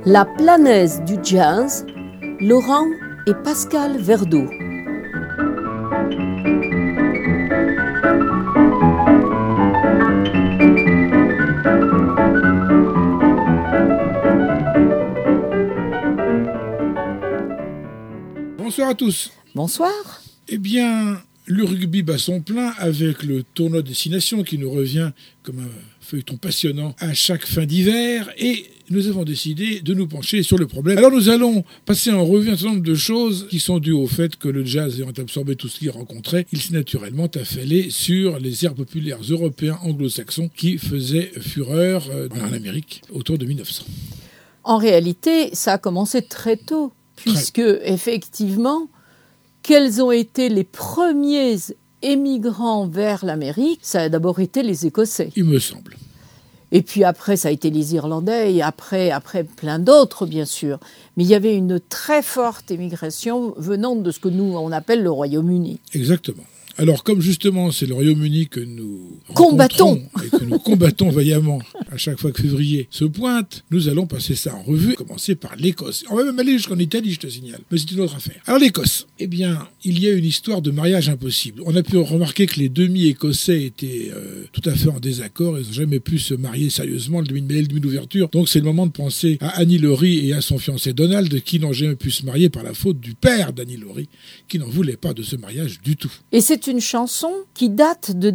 La Planaise du jazz, Laurent et Pascal Verdeau. Bonsoir à tous. Bonsoir. Eh bien, le rugby bat son plein avec le tournoi Destination qui nous revient comme un feuilleton passionnant à chaque fin d'hiver et nous avons décidé de nous pencher sur le problème. Alors nous allons passer en revue un certain nombre de choses qui sont dues au fait que le jazz ayant absorbé tout ce qu'il rencontrait, il s'est naturellement affalé sur les airs populaires européens anglo-saxons qui faisaient fureur en Amérique autour de 1900. En réalité, ça a commencé très tôt, puisque effectivement, quels ont été les premiers émigrants vers l'Amérique? Ça a d'abord été les Écossais. Il me semble. Et puis après, ça a été les Irlandais, et après plein d'autres, bien sûr. Mais il y avait une très forte émigration venant de ce que nous, on appelle le Royaume-Uni. Exactement. Alors, comme justement, c'est le Royaume-Uni que nous combattons et que nous combattons vaillamment à chaque fois que février se pointe, nous allons passer ça en revue, commencer par l'Écosse. On va même aller jusqu'en Italie, je te signale, mais c'est une autre affaire. Alors l'Écosse, eh bien, il y a une histoire de mariage impossible. On a pu remarquer que les demi-Écossais étaient tout à fait en désaccord, ils n'ont jamais pu se marier sérieusement, le demi d'ouverture. Donc c'est le moment de penser à Annie Laurie et à son fiancé Donald, qui n'ont jamais pu se marier par la faute du père d'Annie Laurie, qui n'en voulait pas de ce mariage du tout. Et c'est une chanson qui date de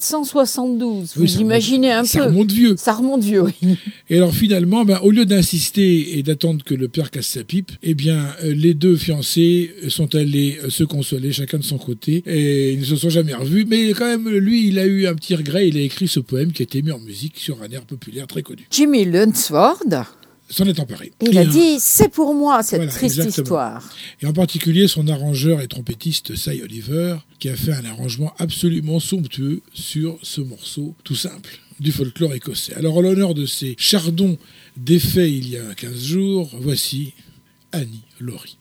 1772. Vous imaginez un peu. Ça remonte vieux. Ça remonte vieux, oui. Et alors finalement, au lieu d'insister et d'attendre que le père casse sa pipe, eh bien, les deux fiancés sont allés se consoler, chacun de son côté, et ils ne se sont jamais revus. Mais quand même, lui, il a eu un petit regret. Il a écrit ce poème qui a été mis en musique sur un air populaire très connu. Jimmy Lunsford s'en est emparé. Il a dit, c'est pour moi cette triste exactement. histoire. Et en particulier son arrangeur et trompettiste Cy Oliver, qui a fait un arrangement absolument somptueux sur ce morceau tout simple du folklore écossais. Alors en l'honneur de ces chardons défaits il y a 15 jours, voici Annie Laurie.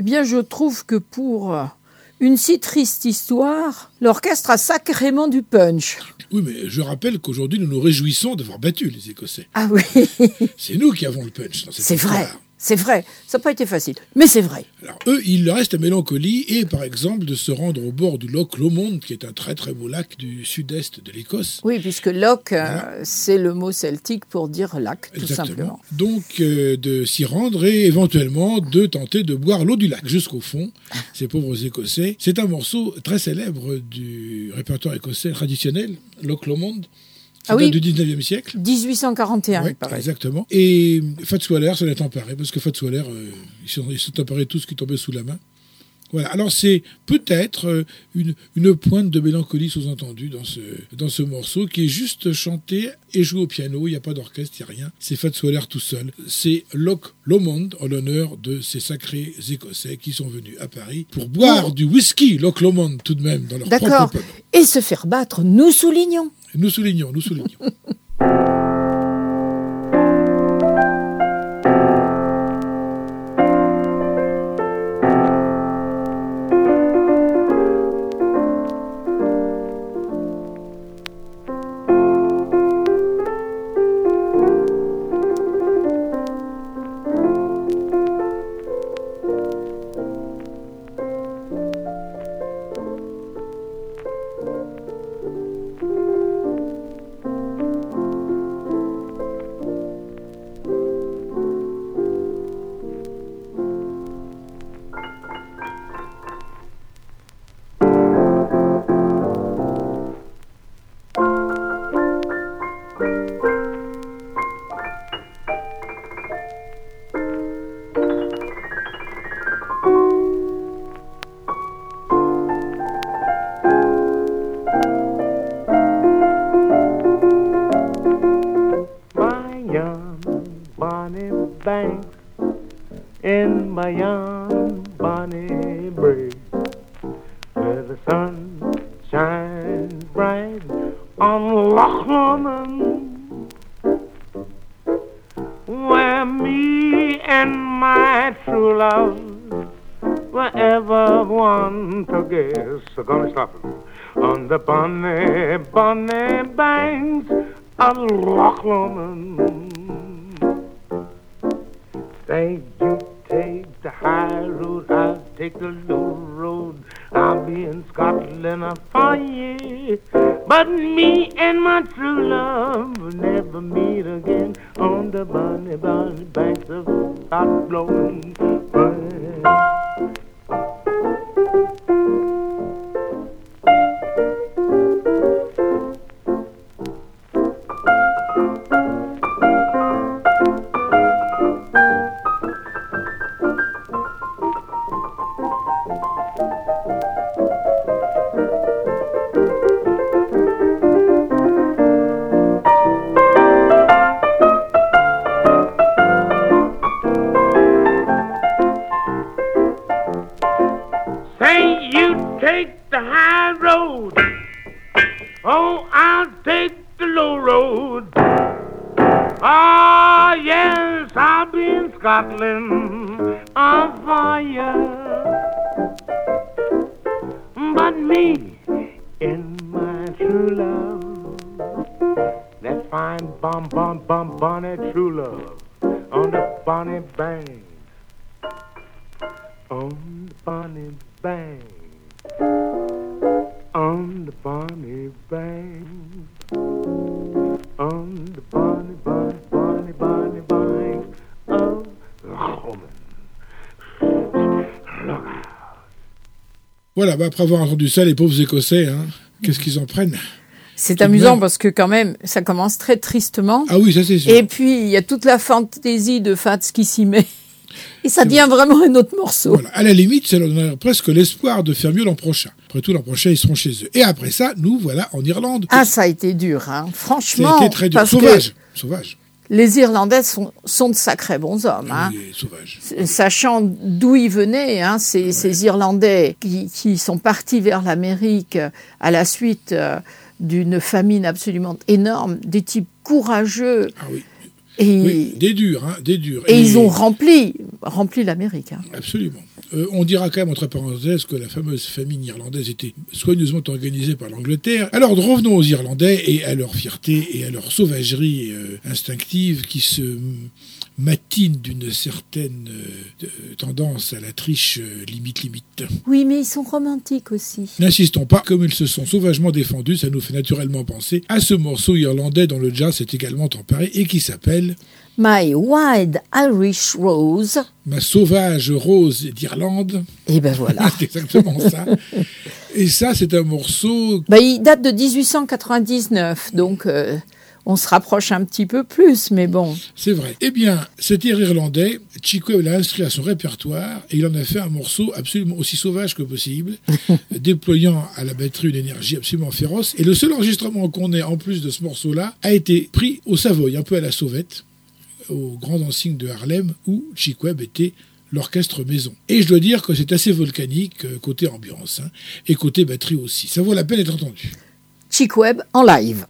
bien, je trouve que pour une si triste histoire, l'orchestre a sacrément du punch. Oui, mais je rappelle qu'aujourd'hui, nous nous réjouissons d'avoir battu les Écossais. Ah oui, C'est nous qui avons le punch dans cette c'est histoire. vrai. C'est vrai, ça n'a pas été facile, mais c'est vrai. Alors eux, il leur reste la mélancolie et par exemple de se rendre au bord du Loch Lomond, qui est un très très beau lac du sud-est de l'Écosse. Oui, puisque loch, Voilà. c'est le mot celtique pour dire lac, tout Exactement. simplement. Donc de s'y rendre et éventuellement de tenter de boire l'eau du lac jusqu'au fond, ces pauvres Écossais. C'est un morceau très célèbre du répertoire écossais traditionnel, Loch Lomond. Ça Ah date oui. du 19e siècle. 1841, Oui, il paraît. exactement. Et Fats Waller s'en est emparé, parce que Fats Waller, ils sont emparés de tout ce qui tombait sous la main. Voilà. Alors c'est peut-être une pointe de mélancolie sous-entendue dans ce morceau, qui est juste chanté et joué au piano. Il n'y a pas d'orchestre, il n'y a rien. C'est Fats Waller tout seul. C'est Loch Lomond en l'honneur de ces sacrés Écossais qui sont venus à Paris pour boire du whisky Loch Lomond tout de même dans leur D'accord. propre pub. Et se faire battre, nous soulignons. Nous soulignons, nous soulignons. Banks in my young bonny brig, where the sun shines bright on Loch Lomond, where me and my true love were ever one to guess. So gonna stop him on the bonny, bonny banks of Loch Lomond. Say you take the high road, I'll take the low road. I'll be in Scotland for you. But me and my true love will never meet again on the bonny, bonny banks of Loch Lomond. Say you take the high road, oh, I'll take the low road. Ah, yes, I'll be in Scotland for you. But me and my true love, that fine bonnet true love, on the bonny bank, on the bonny bank, on the bonny bank, on the bonny bank of Loch Lomond. Look out. Voilà, après avoir entendu ça, les pauvres Écossais, hein, qu'est-ce qu'ils en prennent? C'est Tout de amusant même. parce que quand même, ça commence très tristement. Ah oui, ça c'est sûr. Et puis, il y a toute la fantaisie de Fats qui s'y met. Et ça devient vraiment un autre morceau. Voilà. À la limite, ça leur donnerait presque l'espoir de faire mieux l'an prochain. Après tout, l'an prochain, ils seront chez eux. Et après ça, nous, voilà, en Irlande. Ah, ça a été dur, hein. Franchement. Ça a été très dur. Parce Sauvage. que Sauvage. les Irlandais sont de sacrés bons hommes, hein. Oui, sauvage. Sachant d'où ils venaient, hein, ces Irlandais qui sont partis vers l'Amérique à la suite d'une famine absolument énorme, des types courageux. Ah oui. Et, Oui, des durs, hein, des durs. et ils ont rempli l'Amérique. Hein. Absolument. On dira quand même entre parenthèses que la fameuse famine irlandaise était soigneusement organisée par l'Angleterre. Alors revenons aux Irlandais et à leur fierté et à leur sauvagerie instinctive qui se matine d'une certaine tendance à la triche limite. Oui, mais ils sont romantiques aussi. N'insistons pas, comme ils se sont sauvagement défendus, ça nous fait naturellement penser à ce morceau irlandais dont le jazz s'est également emparé et qui s'appelle My Wild Irish Rose. Ma sauvage rose d'Irlande. Et ben voilà. C'est exactement ça. Et ça, c'est un morceau... Il date de 1899, donc on se rapproche un petit peu plus, mais bon. C'est vrai. Eh bien, cet air irlandais, Chick Webb l'a inscrit à son répertoire et il en a fait un morceau absolument aussi sauvage que possible, déployant à la batterie une énergie absolument féroce. Et le seul enregistrement qu'on ait en plus de ce morceau-là a été pris au Savoy, un peu à la sauvette, au Grand Dancing de Harlem, où Chick Webb était l'orchestre maison. Et je dois dire que c'est assez volcanique côté ambiance, et côté batterie aussi. Ça vaut la peine d'être entendu. Chick Webb en live.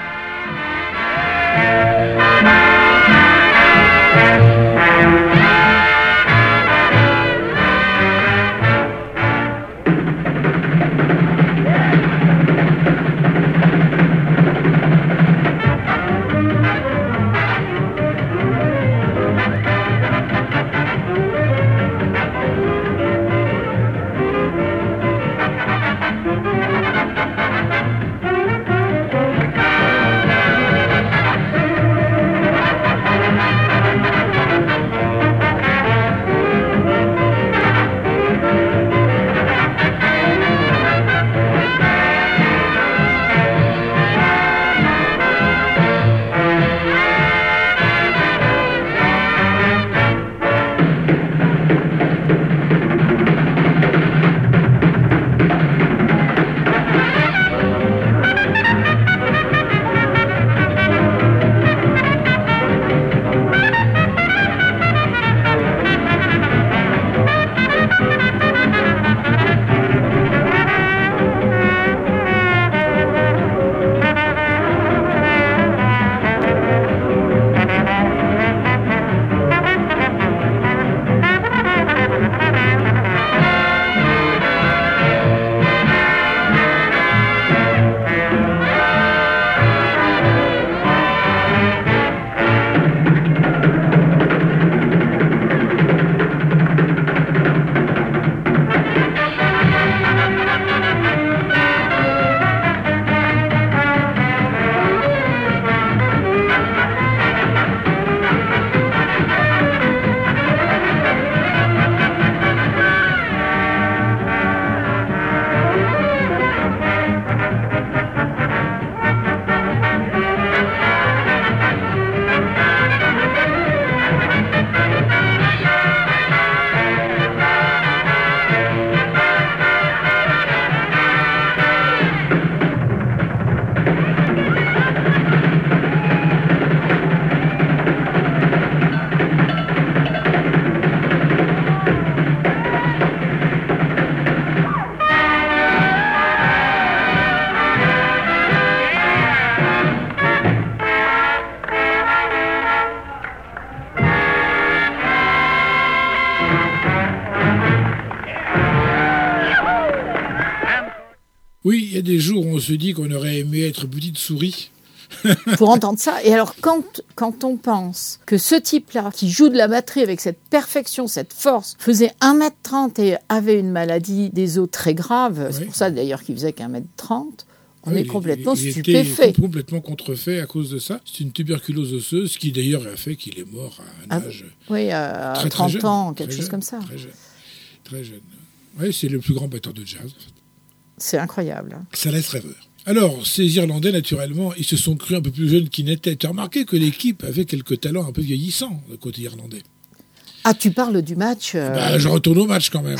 Oui, il y a des jours où on se dit qu'on aurait aimé être petite souris. Pour entendre ça. Et alors, quand on pense que ce type-là, qui joue de la batterie avec cette perfection, cette force, faisait 1m30 et avait une maladie des os très grave, c'est pour ça d'ailleurs qu'il faisait qu'1m30, on est complètement stupéfait. Il était complètement contrefait à cause de ça. C'est une tuberculose osseuse qui d'ailleurs a fait qu'il est mort à un âge à très, 30 très ans, jeune, quelque chose jeune, comme ça. Très jeune. Très jeune. Oui, c'est le plus grand batteur de jazz. En fait. C'est incroyable. Ça laisse rêveur. Alors, ces Irlandais, naturellement, ils se sont crus un peu plus jeunes qu'ils n'étaient. Tu as remarqué que l'équipe avait quelques talents un peu vieillissants, le côté irlandais. Ah, tu parles du match Je retourne au match quand même.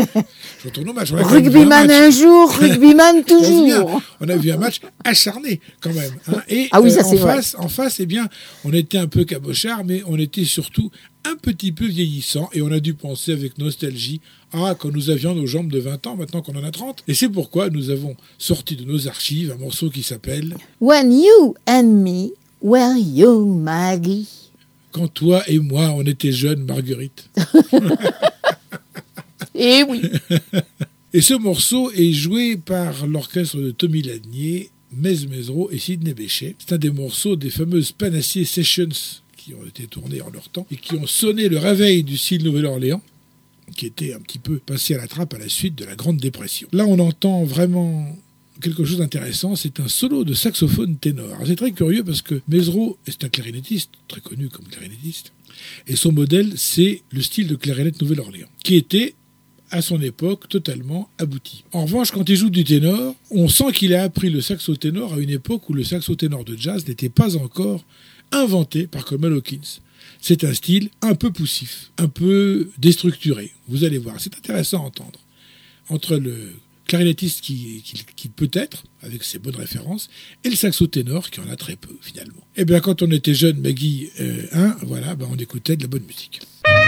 Je retourne au match. Rugbyman un jour, rugbyman toujours. On a vu un match acharné quand même. Hein. Et ah oui, ça c'est vrai. En face, eh bien, on était un peu cabochard, mais on était surtout un petit peu vieillissant. Et on a dû penser avec nostalgie quand nous avions nos jambes de 20 ans, maintenant qu'on en a 30. Et c'est pourquoi nous avons sorti de nos archives un morceau qui s'appelle When You and Me Were Young, Maggie. Quand toi et moi, on était jeunes, Marguerite. Eh oui. Et ce morceau est joué par l'orchestre de Tommy Ladnier, Mez Mezzrow et Sidney Bechet. C'est un des morceaux des fameuses Panacea Sessions qui ont été tournés en leur temps et qui ont sonné le réveil du style Nouvelle-Orléans, qui était un petit peu passé à la trappe à la suite de la Grande Dépression. Là, on entend vraiment quelque chose d'intéressant, c'est un solo de saxophone ténor. Alors, c'est très curieux parce que Mezzrow est un clarinettiste, très connu comme clarinettiste, et son modèle, c'est le style de clarinette Nouvelle-Orléans, qui était à son époque totalement abouti. En revanche, quand il joue du ténor, on sent qu'il a appris le saxo ténor à une époque où le saxo ténor de jazz n'était pas encore inventé par Coleman Hawkins. C'est un style un peu poussif, un peu déstructuré. Vous allez voir, c'est intéressant à entendre. Entre le clarinettiste qui peut être, avec ses bonnes références, et le saxo ténor qui en a très peu, finalement. Eh bien, quand on était jeune, Maggie, on écoutait de la bonne musique.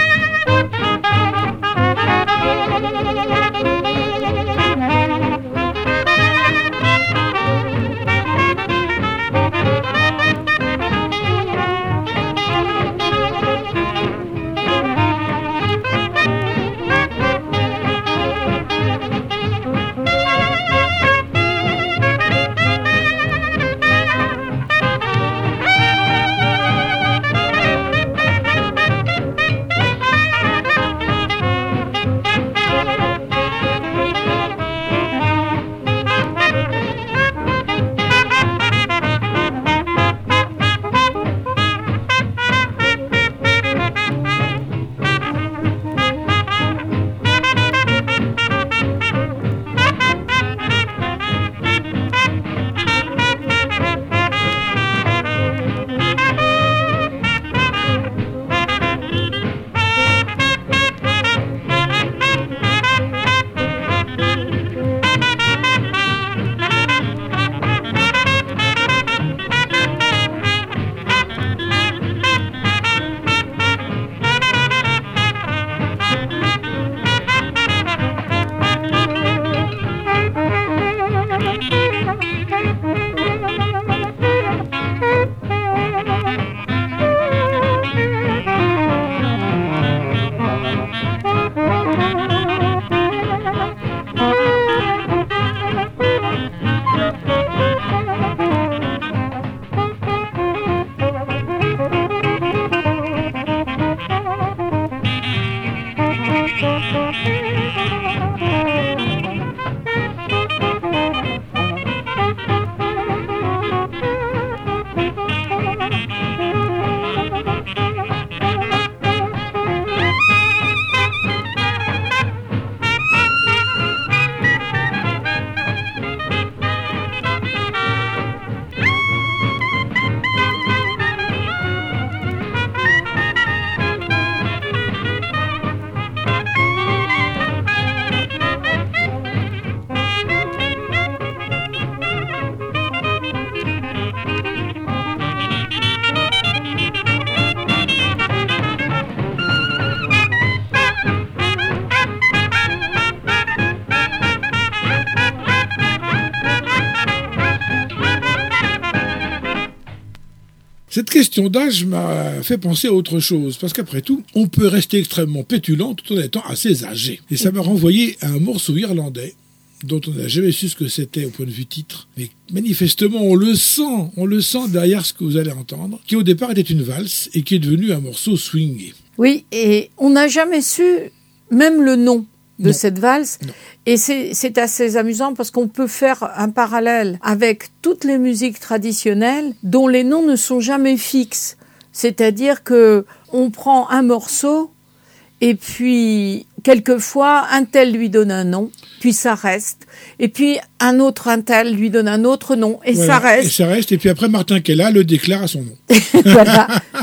Cette question d'âge m'a fait penser à autre chose, parce qu'après tout, on peut rester extrêmement pétulant tout en étant assez âgé. Et ça m'a renvoyé à un morceau irlandais, dont on n'a jamais su ce que c'était au point de vue titre, mais manifestement on le sent derrière ce que vous allez entendre, qui au départ était une valse et qui est devenu un morceau swingé. Oui, et on n'a jamais su même le nom de cette valse. Non. Et c'est assez amusant parce qu'on peut faire un parallèle avec toutes les musiques traditionnelles dont les noms ne sont jamais fixes. C'est-à-dire que on prend un morceau et puis quelquefois un tel lui donne un nom, puis ça reste. Et puis un autre un tel lui donne un autre nom et voilà, ça reste. Et ça reste. Et puis après Martin Kella le déclare à son nom. Voilà.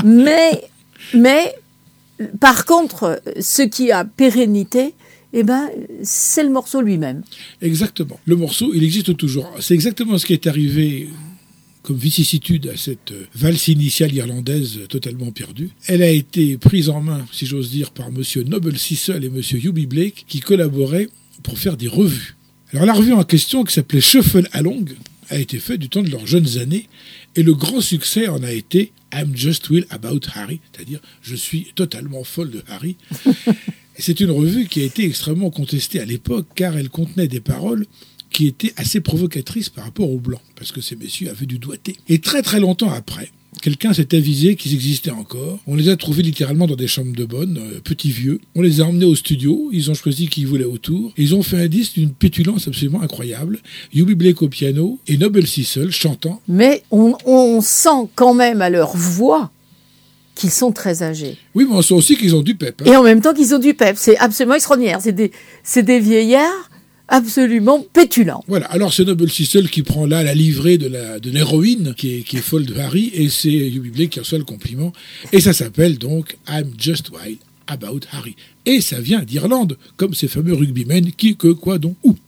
Mais par contre, ce qui a pérennité, c'est le morceau lui-même. Exactement. Le morceau, il existe toujours. C'est exactement ce qui est arrivé comme vicissitude à cette valse initiale irlandaise totalement perdue. Elle a été prise en main, si j'ose dire, par M. Noble Sissel et M. Hubie Blake, qui collaboraient pour faire des revues. Alors la revue en question, qui s'appelait Shuffle Along, a été faite du temps de leurs jeunes années, et le grand succès en a été I'm Just Wild About Harry, c'est-à-dire je suis totalement folle de Harry. C'est une revue qui a été extrêmement contestée à l'époque, car elle contenait des paroles qui étaient assez provocatrices par rapport aux Blancs, parce que ces messieurs avaient du doigté. Et très très longtemps après, quelqu'un s'est avisé qu'ils existaient encore. On les a trouvés littéralement dans des chambres de bonne, petits vieux. On les a emmenés au studio, ils ont choisi qui ils voulaient autour. Ils ont fait un disque d'une pétulance absolument incroyable. Eubie Blake au piano et Noble Sissle chantant. Mais on sent quand même à leur voix qu'ils sont très âgés. Oui, mais on sent aussi qu'ils ont du pep. Et en même temps qu'ils ont du pep. C'est absolument extraordinaire. C'est des vieillards absolument pétulants. Voilà, alors c'est Noble Sissle qui prend là la livrée de l'héroïne qui est folle de Harry, et c'est Eubie Blake qui reçoit le compliment. Et ça s'appelle donc I'm Just Wild About Harry. Et ça vient d'Irlande, comme ces fameux rugbymen qui, que, quoi, dont, où.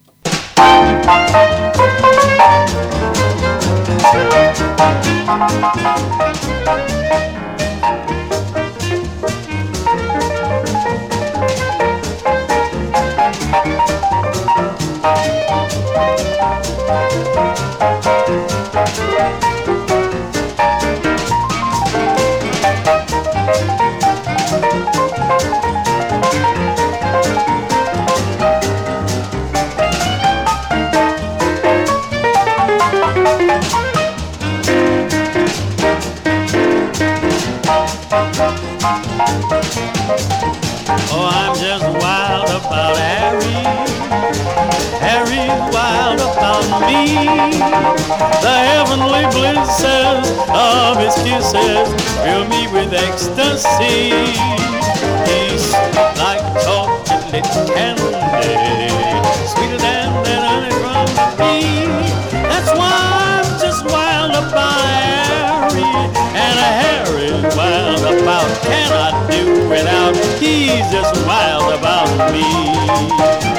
Oh, I'm just wild about Harry. Harry's wild about me. The heavenly blisses of his kisses fill me with ecstasy. He's like chocolate candy, sweeter than honey from the bee. That's why I'm just wild about Harry. And Harry's wild about, can I do without? He's just wild about me.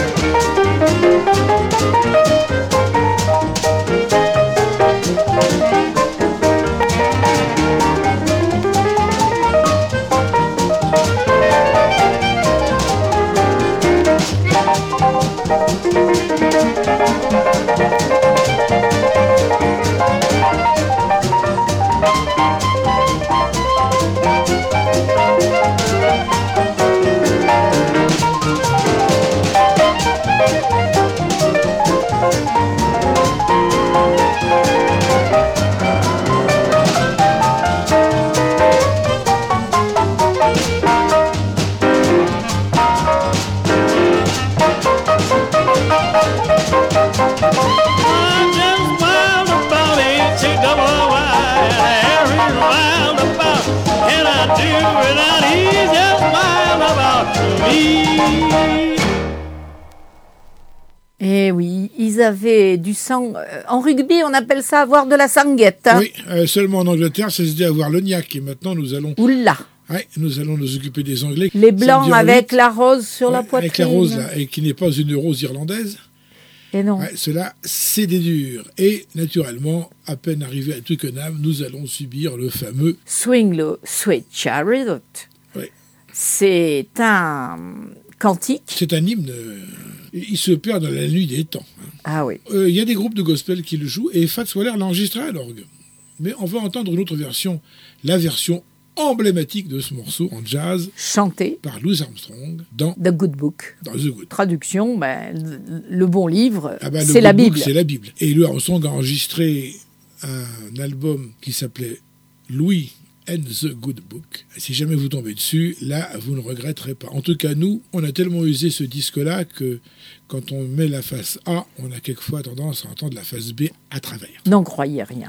Eh oui, ils avaient du sang. En rugby, on appelle ça avoir de la sanguette. Hein. Oui, seulement en Angleterre, ça se dit avoir l'ognac. Et maintenant, nous allons... Oula. Ouais, nous allons nous occuper des Anglais. Les blancs avec la rose sur la poitrine. Avec la rose, là, et qui n'est pas une rose irlandaise. Et non. Ouais, cela, c'est des durs. Et naturellement, à peine arrivé à Twickenham, nous allons subir le fameux Swing Low, Sweet Chariot. Oui. C'est un cantique. C'est un hymne. Il se perd dans la nuit des temps. Hein. Ah oui. Il y a des groupes de gospel qui le jouent et Fats Waller l'a enregistré à l'orgue. Mais on va entendre une autre version, la version emblématique de ce morceau en jazz, chanté par Louis Armstrong dans The Good Book. Dans The Good. Traduction, le bon livre, Ah ben, c'est la Bible. C'est la Bible. Et Louis Armstrong a enregistré un album qui s'appelait Louis and the Good Book. Et si jamais vous tombez dessus, là, vous ne regretterez pas. En tout cas, nous, on a tellement usé ce disque-là que quand on met la face A, on a quelquefois tendance à entendre la face B à travers. N'en croyez rien.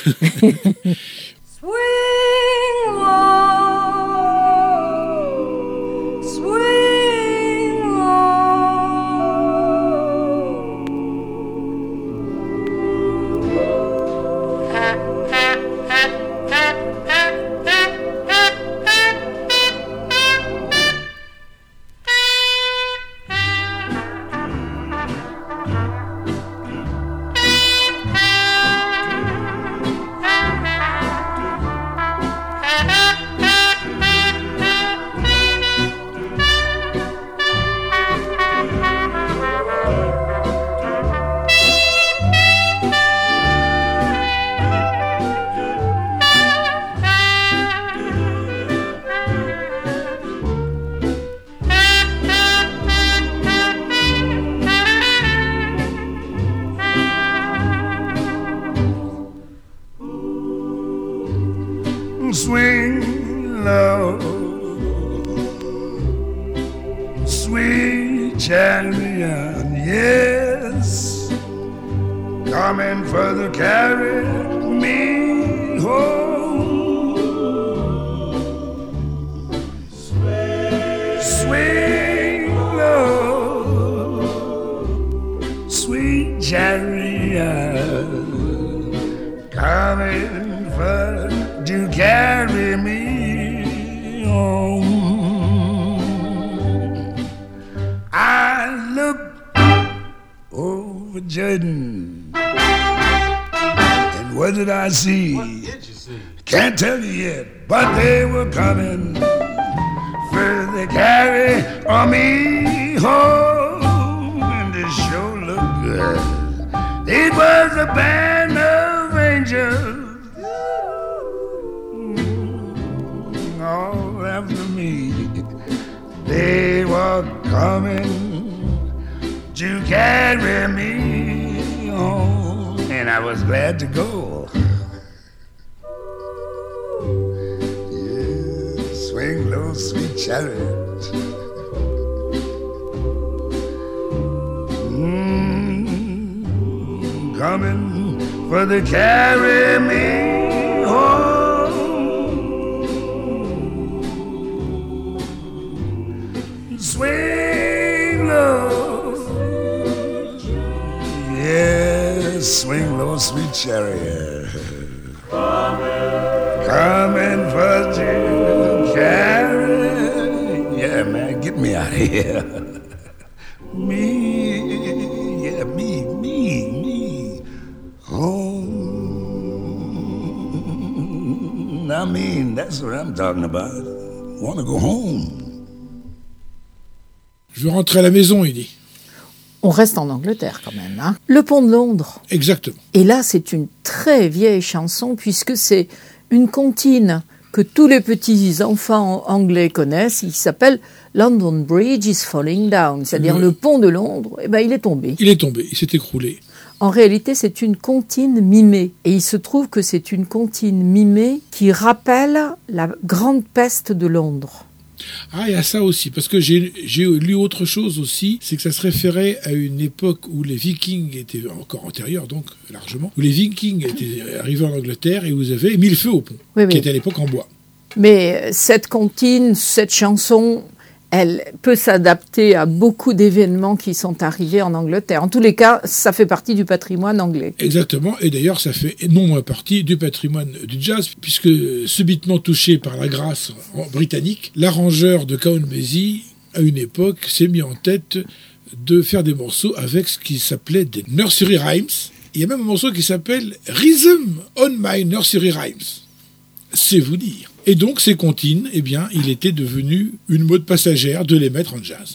Swing low, swing low. sweet chariot, yes, coming for to carry me home. Swing low, sweet chariot, coming for to carry me home. I look over Jordan, and what did I see? Can't tell you yet, but they were coming for to carry me home, and it sure looked good. It was a band of angels all after me. They were coming to carry me home, and I was glad to go. Yeah, swing low, sweet chariot. Coming for to carry me home. Swing low, yes, swing low, sweet chariot. Coming for to carry, yeah, man, get me out of here. Me, yeah, me, home. I mean, that's what I'm talking about. Want to go home. Je veux rentrer à la maison, il dit. On reste en Angleterre quand même, hein. Le pont de Londres. Exactement. Et là, c'est une très vieille chanson puisque c'est une comptine que tous les petits enfants anglais connaissent. Il s'appelle London Bridge is falling down, c'est-à-dire le pont de Londres. Eh ben, il est tombé. Il est tombé, il s'est écroulé. En réalité, c'est une comptine mimée. Et il se trouve que c'est une comptine mimée qui rappelle la grande peste de Londres. Ah, il y a ça aussi, parce que j'ai lu autre chose aussi, c'est que ça se référait à une époque où les Vikings étaient encore antérieurs, donc largement, où les Vikings étaient arrivés en Angleterre et où ils avaient mis le feu au pont, qui était à l'époque en bois. Mais cette comptine, cette chanson, elle peut s'adapter à beaucoup d'événements qui sont arrivés en Angleterre. En tous les cas, ça fait partie du patrimoine anglais. Exactement, et d'ailleurs, ça fait non moins partie du patrimoine du jazz, puisque subitement touché par la grâce britannique, l'arrangeur de Count Basie, à une époque, s'est mis en tête de faire des morceaux avec ce qui s'appelait des nursery rhymes. Il y a même un morceau qui s'appelle Rhythm on My Nursery Rhymes. C'est vous dire. Et donc, ces comptines, eh bien, il était devenu une mode passagère de les mettre en jazz.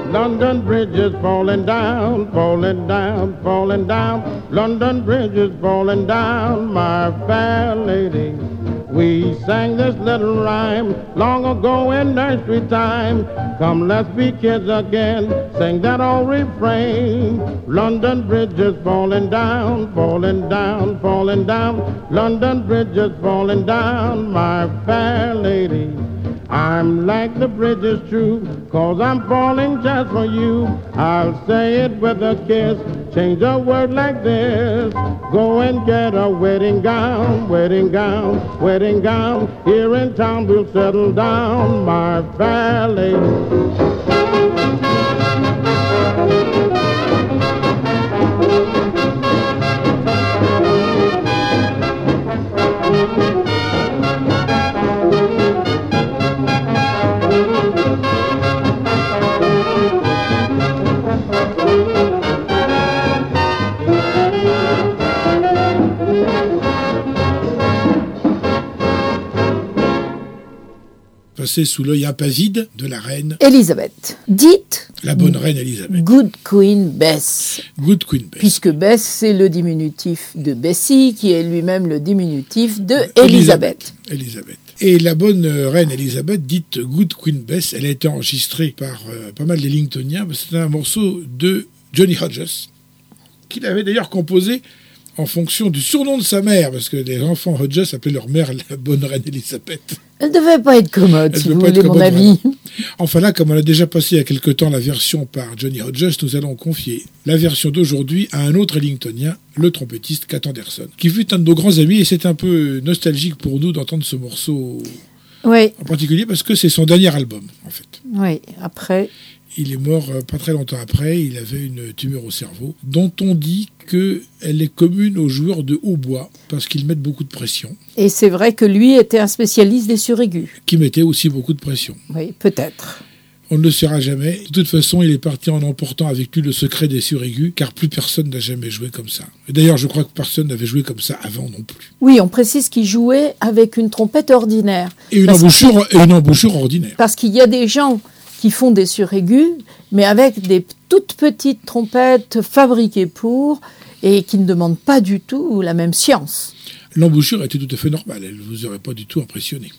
London Bridge is falling down, falling down, falling down. London Bridge is falling down, my fair lady. We sang this little rhyme long ago in nursery time. Come, let's be kids again, sing that old refrain. London Bridge is falling down, falling down, falling down. London Bridge is falling down, my fair lady. I'm like the bridge is true, 'cause I'm falling just for you. I'll say it with a kiss, change a word like this. Go and get a wedding gown, wedding gown, wedding gown. Here in town we'll settle down, my fair lady. Passé sous l'œil impavide de la reine, Élisabeth, dite la bonne reine Élisabeth. Good Queen Bess, Good Queen Bess. puisque Bess, c'est le diminutif de Bessie, qui est lui-même le diminutif de Élisabeth. Élisabeth. Élisabeth. Et la bonne reine Élisabeth, dite Good Queen Bess, elle a été enregistrée par pas mal d'Ellingtoniens. C'est un morceau de Johnny Hodges, qu'il avait d'ailleurs composé en fonction du surnom de sa mère, parce que les enfants Hodges appelaient leur mère la bonne reine Élisabeth. Elle devait pas être commode, Elle si devait vous pas être voulez mon commode, avis. vraiment. Enfin là, comme on a déjà passé il y a quelque temps la version par Johnny Hodges, nous allons confier la version d'aujourd'hui à un autre Ellingtonien, le trompettiste Cat Anderson, qui fut un de nos grands amis, et c'est un peu nostalgique pour nous d'entendre ce morceau Oui, en particulier parce que c'est son dernier album, en fait. oui. Après, Il est mort pas très longtemps après, il avait une tumeur au cerveau, dont on dit qu'elle est commune aux joueurs de hautbois, parce qu'ils mettent beaucoup de pression, et c'est vrai que lui était un spécialiste des suraigus. qui mettaient aussi beaucoup de pression. Oui, peut-être. On ne le saura jamais. De toute façon, il est parti en emportant avec lui le secret des suraigus, car plus personne n'a jamais joué comme ça. Et d'ailleurs, je crois que personne n'avait joué comme ça avant non plus. Oui, on précise qu'il jouait avec une trompette ordinaire. Et une embouchure ordinaire. Parce qu'il y a des gens qui font des suraigus, mais avec des toutes petites trompettes fabriquées pour, et qui ne demandent pas du tout la même science. L'embouchure était tout à fait normale, elle ne vous aurait pas du tout impressionné.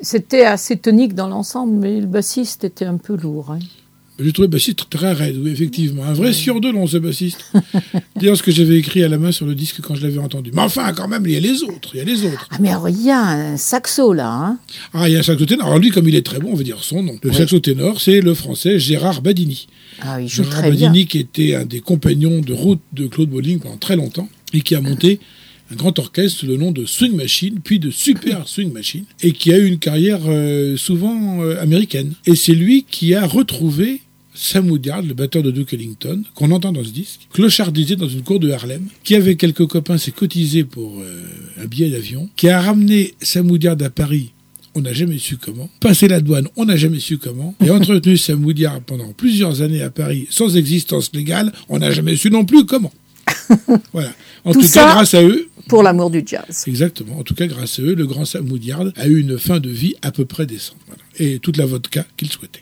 C'était assez tonique dans l'ensemble, mais le bassiste était un peu lourd. Hein. J'ai trouvé le bassiste très raide, oui, effectivement. Un vrai sur-de-long, ce bassiste. D'ailleurs, ce que j'avais écrit à la main sur le disque quand je l'avais entendu. Mais enfin, quand même, il y a les autres. Ah, mais alors, il y a un saxo, là. Hein. Ah, il y a un saxo ténor. Alors lui, comme il est très bon, on va dire son nom. Le saxo ténor, c'est le français Gérard Badini. Ah, il joue Gérard très Badini, bien. qui était un des compagnons de route de Claude Bolling pendant très longtemps, et qui a monté un grand orchestre sous le nom de Swing Machine, puis de Super Swing Machine, et qui a eu une carrière souvent américaine. Et c'est lui qui a retrouvé Sam Woodyard, le batteur de Duke Ellington, qu'on entend dans ce disque, clochardisé dans une cour de Harlem, qui avec quelques copains s'est cotisé pour un billet d'avion, qui a ramené Sam Woodyard à Paris, on n'a jamais su comment, passé la douane, on n'a jamais su comment, et entretenu Sam Woodyard pendant plusieurs années à Paris sans existence légale, on n'a jamais su non plus comment. Voilà. En tout cas, grâce à eux, pour l'amour du jazz. Exactement. En tout cas, grâce à eux, le grand Sam Woodyard a eu une fin de vie à peu près décente. Voilà. Et toute la vodka qu'il souhaitait.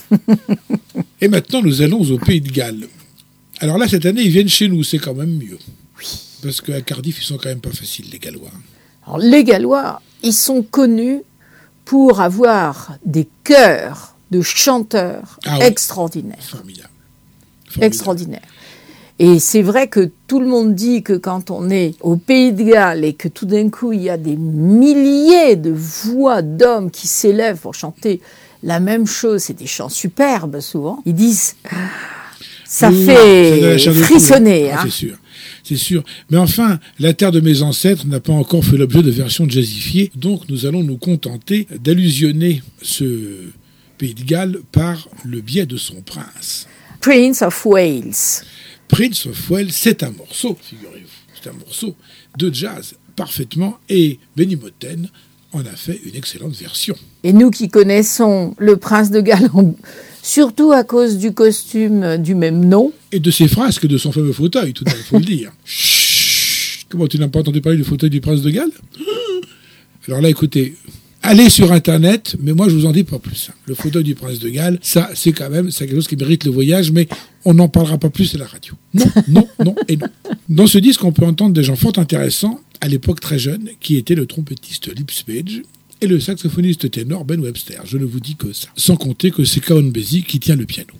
Et maintenant, nous allons au Pays de Galles. Alors là, cette année, ils viennent chez nous, c'est quand même mieux. Oui. Parce qu'à Cardiff, ils sont quand même pas faciles, les Gallois. Alors, les Gallois, ils sont connus pour avoir des chœurs de chanteurs extraordinaires. Formidable. Extraordinaires. Et c'est vrai que tout le monde dit que quand on est au Pays de Galles et que tout d'un coup, il y a des milliers de voix d'hommes qui s'élèvent pour chanter la même chose, c'est des chants superbes souvent, ils disent ça fait frissonner. Hein. C'est sûr. Mais enfin, la terre de mes ancêtres n'a pas encore fait l'objet de versions jazzifiées, donc nous allons nous contenter d'allusionner ce Pays de Galles par le biais de son prince. Prince of Wales. Prince of Wales, c'est un morceau, figurez-vous. C'est un morceau de jazz parfaitement, et Benny Moten en a fait une excellente version. Et nous qui connaissons le prince de Galles, surtout à cause du costume du même nom. Et de ses frasques, de son fameux fauteuil, tout à l'heure, il faut le dire. Chut, comment tu n'as pas entendu parler du fauteuil du prince de Galles? Alors là, écoutez, allez sur Internet, mais moi je vous en dis pas plus. Le fauteuil du prince de Galles, ça c'est quelque chose qui mérite le voyage, mais on n'en parlera pas plus à la radio. Non et non. Dans ce disque, on peut entendre des gens fort intéressants, à l'époque très jeunes, qui étaient le trompettiste Lips Page et le saxophoniste ténor Ben Webster. Je ne vous dis que ça. Sans compter que c'est Count Basie qui tient le piano.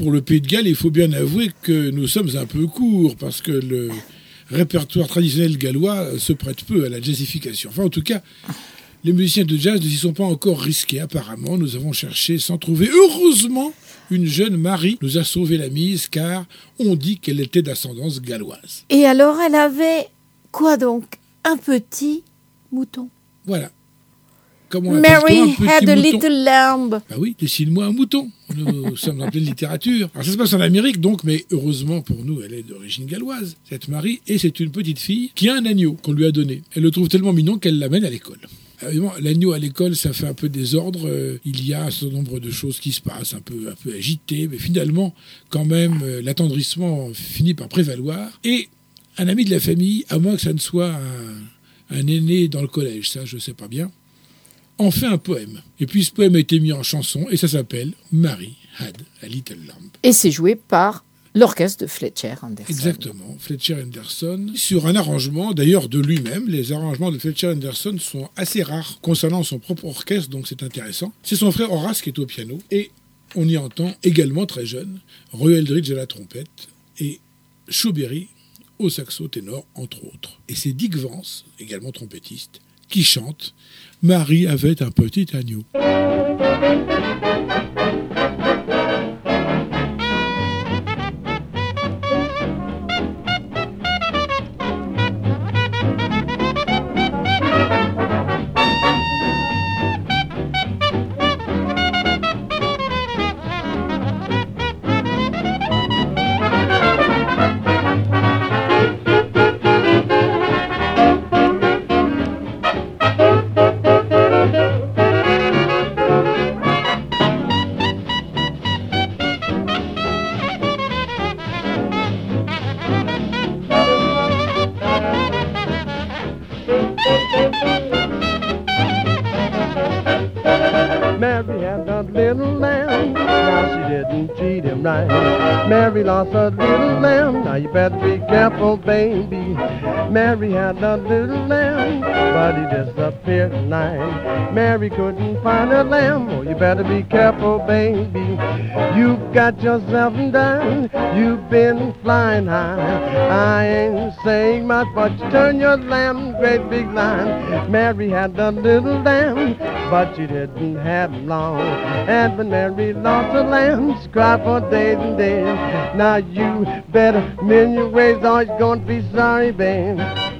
pour le Pays de Galles, il faut bien avouer que nous sommes un peu courts, parce que le répertoire traditionnel gallois se prête peu à la jazzification. Enfin, en tout cas, les musiciens de jazz ne s'y sont pas encore risqués, apparemment. Nous avons cherché sans trouver. Heureusement, une jeune Marie nous a sauvé la mise, car on dit qu'elle était d'ascendance galloise. Et alors, elle avait quoi donc? Un petit mouton. Voilà. Comment Mary appelle-t-on un had petit a mouton? little lamb. Bah oui, dessine-moi un mouton. Nous sommes en pleine littérature. Alors ça se passe en Amérique donc, mais heureusement pour nous, elle est d'origine galloise, cette Marie, et c'est une petite fille qui a un agneau qu'on lui a donné. Elle le trouve tellement mignon qu'elle l'amène à l'école. Évidemment, l'agneau à l'école, ça fait un peu désordre. Il y a un certain nombre de choses qui se passent, un peu agitées, mais finalement, quand même, l'attendrissement finit par prévaloir. Et un ami de la famille, à moins que ça ne soit un aîné dans le collège, ça je sais pas bien, en fait un poème. Et puis ce poème a été mis en chanson et ça s'appelle Mary Had a Little Lamb. Et c'est joué par l'orchestre de Fletcher Henderson. Exactement, Fletcher Henderson, sur un arrangement d'ailleurs de lui-même. Les arrangements de Fletcher Henderson sont assez rares concernant son propre orchestre, donc c'est intéressant. C'est son frère Horace qui est au piano et on y entend également très jeune Roy Eldridge à la trompette et Shawberry au saxo ténor, entre autres. Et c'est Dick Vance, également trompettiste, qui chante « Marie avait un petit agneau ». Mary had a little lamb, now she didn't treat him right. Mary lost her little lamb, now you better be careful, baby. Mary had a little lamb, but he disappeared tonight. Mary couldn't find her lamb, oh, you better be careful, baby. You've got yourself done, you've been flying high. I ain't saying much, but you turn your lamb great big line. Mary had a little lamb, but she didn't have him long. And when Mary lost her lamb, she cried for days and days. Now you better mend your ways or you're going to be sorry, babe.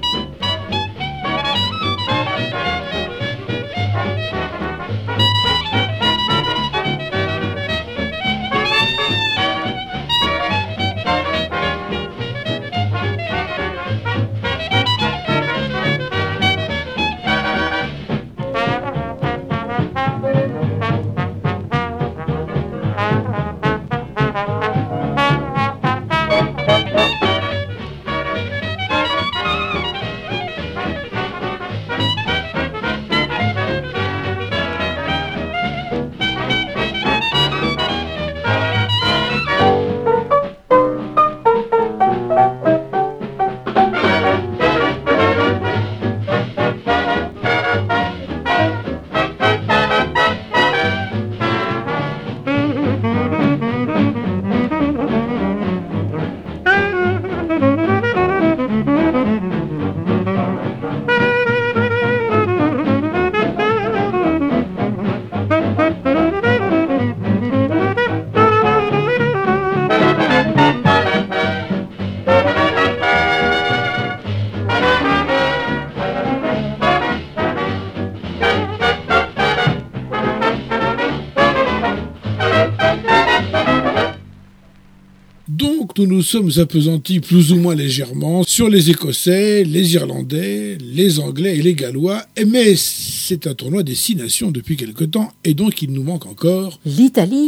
Nous nous sommes appesantis plus ou moins légèrement sur les Écossais, les Irlandais, les Anglais et les Gallois. Mais c'est un tournoi des 6 nations depuis quelque temps et donc il nous manque encore l'Italie.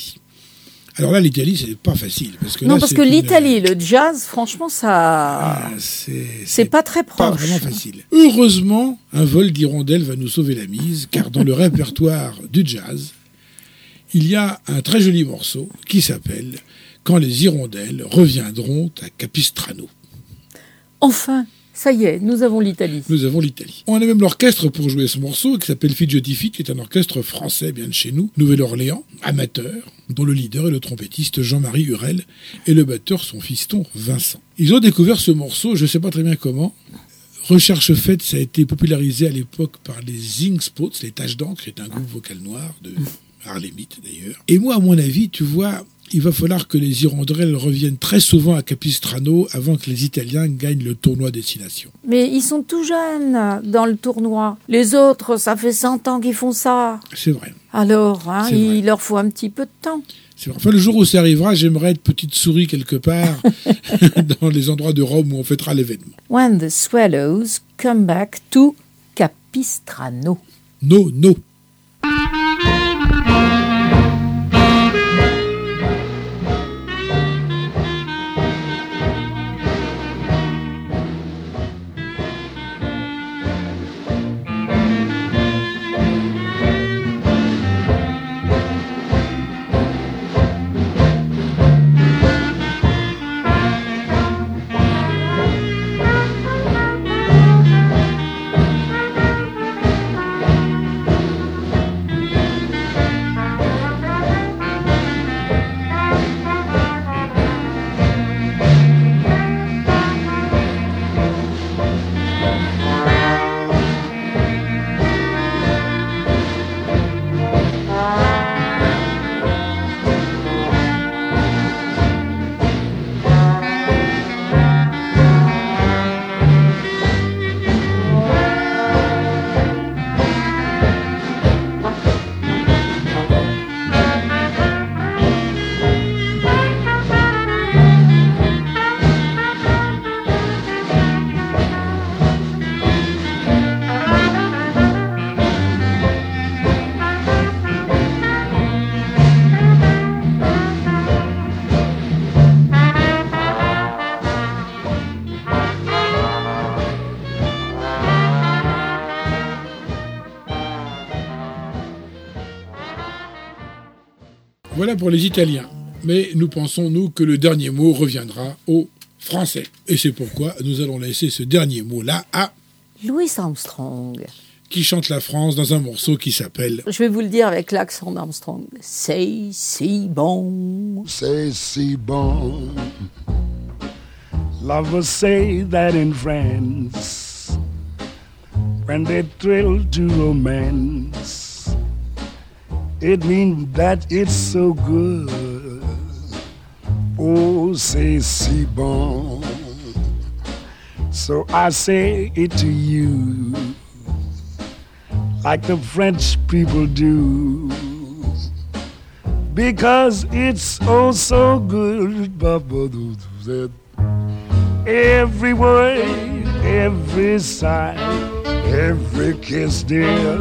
Alors là, l'Italie, c'est pas facile. Parce que non, là, parce que l'Italie, le jazz, franchement, ça... c'est pas très proche. Pas vraiment facile. Heureusement, un vol d'hirondelles va nous sauver la mise, car dans le répertoire du jazz, il y a un très joli morceau qui s'appelle « Quand les hirondelles reviendront à Capistrano ». Enfin, Ça y est, nous avons l'Italie. Nous avons l'Italie. On a même l'orchestre pour jouer ce morceau qui s'appelle Fidgetifit, qui est un orchestre français bien de chez nous, Nouvelle-Orléans, amateur, dont le leader est le trompettiste Jean-Marie Hurel et le batteur son fiston Vincent. Ils ont découvert ce morceau, je ne sais pas très bien comment. Recherche faite, ça a été popularisé à l'époque par les Ink Spots, les Taches d'encre, qui est un groupe vocal noir de Harlemite d'ailleurs. Et moi, à mon avis, tu vois, il va falloir que les hirondelles reviennent très souvent à Capistrano avant que les Italiens gagnent le tournoi Destination. Mais ils sont tout jeunes dans le tournoi. Les autres, ça fait 100 ans qu'ils font ça. C'est vrai. Alors, C'est vrai. il leur faut un petit peu de temps. C'est vrai. Enfin, le jour où ça arrivera, j'aimerais être petite souris quelque part dans les endroits de Rome où on fêtera l'événement. When the swallows come back to Capistrano. No, no. Voilà pour les Italiens. Mais nous pensons, nous, que le dernier mot reviendra aux Français. Et c'est pourquoi nous allons laisser ce dernier mot-là à... Louis Armstrong. Qui chante la France dans un morceau qui s'appelle... Je vais vous le dire avec l'accent d'Armstrong. C'est si bon. C'est si bon. Lovers say that in France, when they thrill to romance, it means that it's so good. Oh, c'est si bon. So I say it to you, like the French people do, because it's oh so good. Every word, every sigh, every kiss, dear,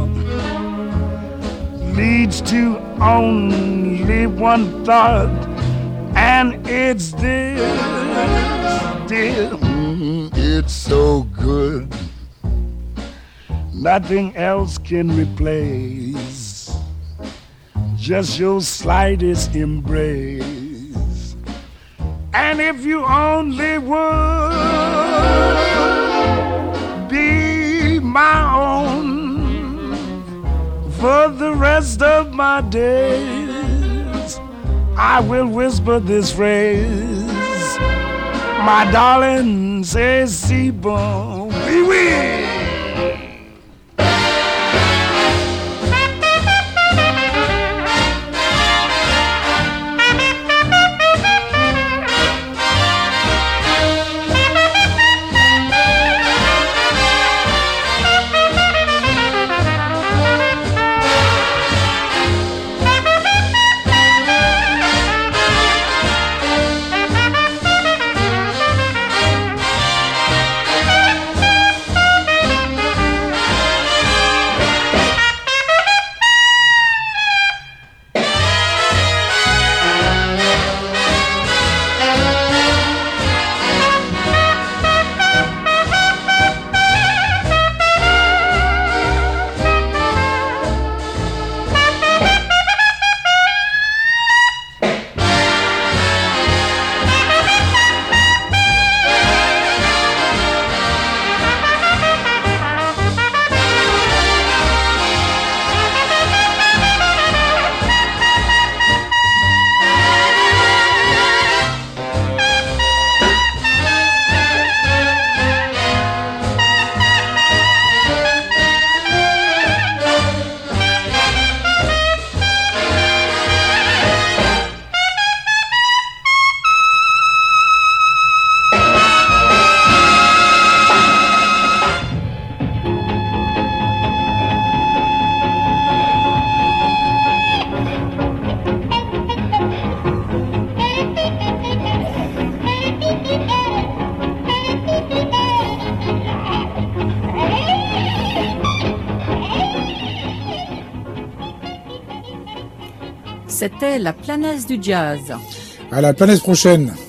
leads to only one thought, and it's this, dear. It's so good, nothing else can replace just your slightest embrace. And if you only would be my own for the rest of my days, I will whisper this phrase, my darling, c'est si bon, oui, oui. C'était la planète du jazz. À la planète prochaine.